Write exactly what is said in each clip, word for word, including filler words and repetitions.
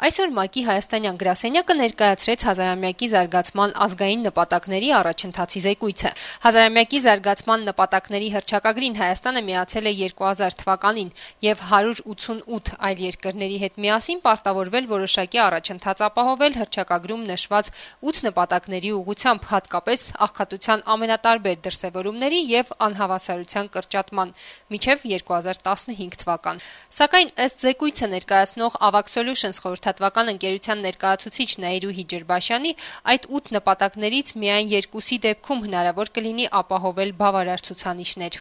Այսօր ՄԱԿ-ի հայաստանյան գրասենյակը ներկայացրեց հազարամյակի զարգացման ազգային նպատակների առաջընթացի զեկույցը։ Հազարամյակի զարգացման նպատակների հռչակագրին Հայաստանը միացել է երկու հազար թվականին եւ հարյուր ութսունութ այլ երկրների հետ միասին պարտավորվել որոշակի առաջընթաց ապահովել հռչակագրում նշված ութ նպատակների ուղղությամբ, հատկապես աղքատության ամենատարբեր դրսեւորումների եւ անհավասարության կրճատման մինչեւ երկու հազար տասնհինգ թվական։ Սակայն ըստ զեկույցը ներկայացնող Avak Solutions խորհրդատվական ընկերության ներկայացուցիչ Նաիրուհի Ջրբաշյանի, այդ ութ նպատակներից միայն երկուսի դեպքում հնարավոր կլինի ապահովել բավարար ցուցանիշներ։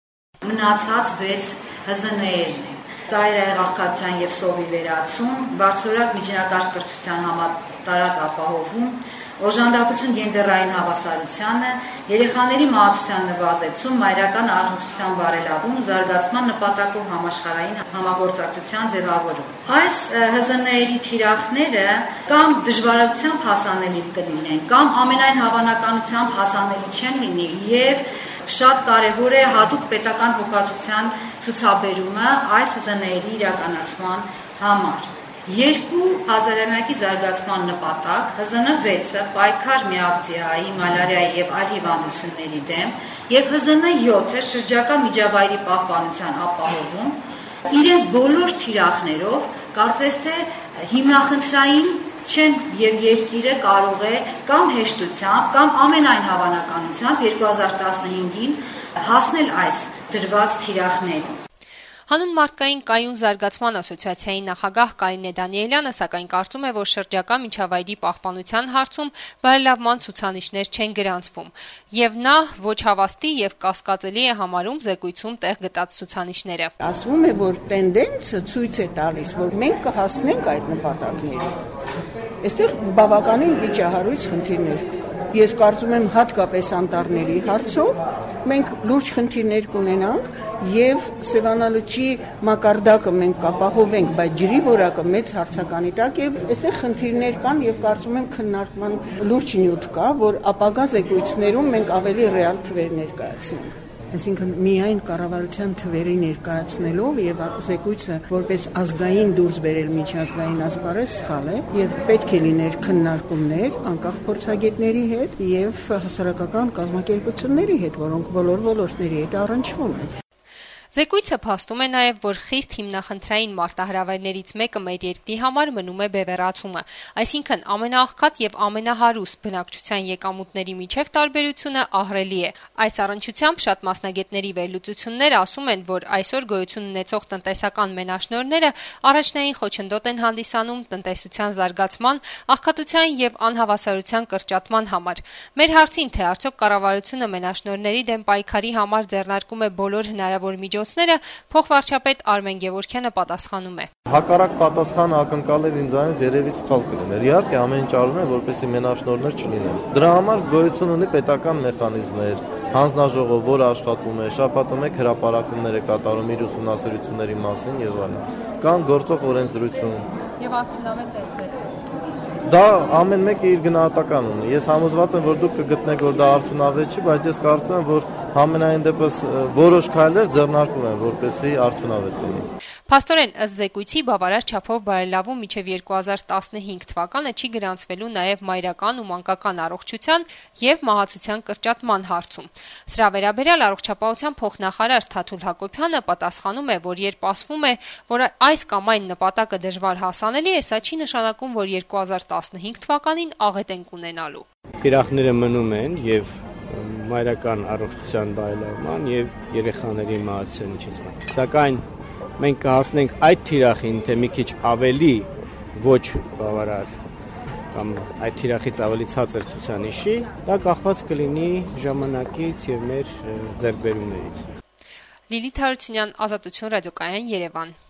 Մնացած վեց Հ Զ Ն-երն են։ Ծայրահեղ աղքատության եւ սովի վերացում, բարձրորակ միջնակարգ կրթության համատարած ապահովում, օժանդակություն գենդերային հավասարությանը, երեխաների մահացության նվազեցում, մայրական առողջության բարելավում, զարգացման նպատակով համաշխարհային համագործակցության ձևավորում։ Այս Հ Զ Ն-երի թիրախները կամ դժվարությամբ հասանելի կլինեն, կամ ամենայն հավանականությամբ հասանելի չեն լինի եւ շատ կարևոր է հատուկ պետական հոգացության ցուցաբերումը այս Հ Զ Ն-երի իրականացման համար։ Երկու հազարամյակի զարգացման նպատակ Հ Զ Ն վեցը պայքար միաբձիայի, մալարիայի եւ այլ հիվանդությունների դեմ եւ Հ Զ Ն յոթը շրջակա միջավայրի պահպանության ապահովում իրենց բոլոր թիրախներով կարծես թե հիմնախնդրային չեն եւ երկիրը կարող է կամ հեշտությամբ կամ ամենայն հավանականությամբ երկու հազար տասնհինգին հասնել այս դրված թիրախներին։ Հանուն մարդկային կայուն զարգացման ասոցիացիայի նախագահ Կարինե Դանիելյանը սակայն կարծում է, որ շրջակա միջավայրի պահպանության հարցում բարելավման ցուցանիշներ չեն գրանցվում, եւ նա ոչ հավաստի եւ կասկածելի է համարում զեկույցում տեղ գտած ցուցանիշները։ Ասվում է, որ տենդենսը ցույց է տալիս, որ մենք կհասնենք այդ նպատակներին։ Այստեղ բավականին վիճահարույց խնդիրներ կա։ Ես կարծում եմ հատկապես անտառների հարցով մենք լուրջ խնդիրներ կունենանք եւ Սևանալուչի մակարդակը մենք կապահովենք, բայց ջրի որակը մեծ հարցականի տակ եւ այստեղ խնդիրներ կան եւ կարծում եմ քննարկման լուրջ նյութ կա, որ ապագա զեկույցներում մենք ավելի ռեալ թվեր ներկայացնենք։ Այսինքն միայն կառավարության թվերի ներկայացնելով եւ զեկույցը որպես ազգային դուրս բերել միջազգային ասպարեզ սխալ է եւ պետք է լիներ քննարկումներ անկախ փորձագետների հետ եւ հասարակական կազմակերպությունների հետ, որոնք բոլոր ոլորտների հետ առնչվում են։ Զեկույցը փաստում է նաև, որ խիստ հիմնախնդրային մարտահրավերներից մեկը մեր երկրի համար մնում է բևեռացումը, այսինքն ամենաաղքատ եւ ամենահարուստ բնակչության եկամուտների միջև տարբերությունը ահռելի է։ Այս առնչությամբ շատ մասնագետների վերլուծությունները ասում են, որ այսօր գոյություն ունեցող տնտեսական մենաշնորհները առաջնային խոչընդոտ են հանդիսանում տնտեսության զարգացման, աղքատության եւ անհավասարության կրճատման համար։ Մեր հարցին, թե արդյոք կառավարությունը մենաշնորհների դեմ պայքարի համար ձեռնարկում է բոլոր հնարավոր միջոցները, փոխվարչապետ Արմեն Գևորգյանը պատասխանում է։ Հակառակ պատասխանը ակնկալել ինձանից երևի սխալ կլիներ։ Իհարկե ամեն ինչ արվում է, որպեսզի մենաշնորհներ չլինեն։ Դրա համար գոյություն ունի պետական մեխանիզմներ, հանձնաժողով, որը աշխատում է, շաբաթը մեկ հրապարակումներ է կատարում իր ուսումնասիրությունների մասին եւ այլն։ Կան գործող օրենսդրություն։ Եվ արդյունավետ է։ Դա ամեն մեկը իր գնահատական ունի։ Ես համոզված եմ, որ դուք կգտնեք, որ դա արդյունավետ չի, բայց ես կարծում եմ, որ համենայն դեպս որոշ քայլեր ձեռնարկում են, որպեսզի արդյունավետ լինի։ Փաստորեն, ըստ զեկույցի բավարար չափով բարելավում մինչև երկու հազար տասնհինգ թվականը չի գրանցվելու նաև մայրական ու մանկական առողջության եւ մահացության կրճատման հարցում։ Սրա վերաբերյալ առողջապահության փոխնախարար Թաթուլ Հակոբյանը պատասխանում է, որ երբ ասվում է, որ այս կամ այն նպատակը դժվար հասանելի է, սա չի նշանակում, որ երկու հազար տասնհինգ թվականին աղետ ենք ունենալու։ Թիրախները մնում են եւ մայրական առողջության բարելավման եւ երեխաների մահացության միջոցով։ Սակայն մենք կհասնենք այդ թիրախին, թե մի քիչ ավելի ոչ բավարար կամ այդ թիրախից ավելի ցածր ցուցանիշի, դա կախված կլինի ժամանակից եւ մեր ձեռքբերումներից։ Լիլիթ Հարությունյան, Ազատություն ռադիոկայան, Երևան։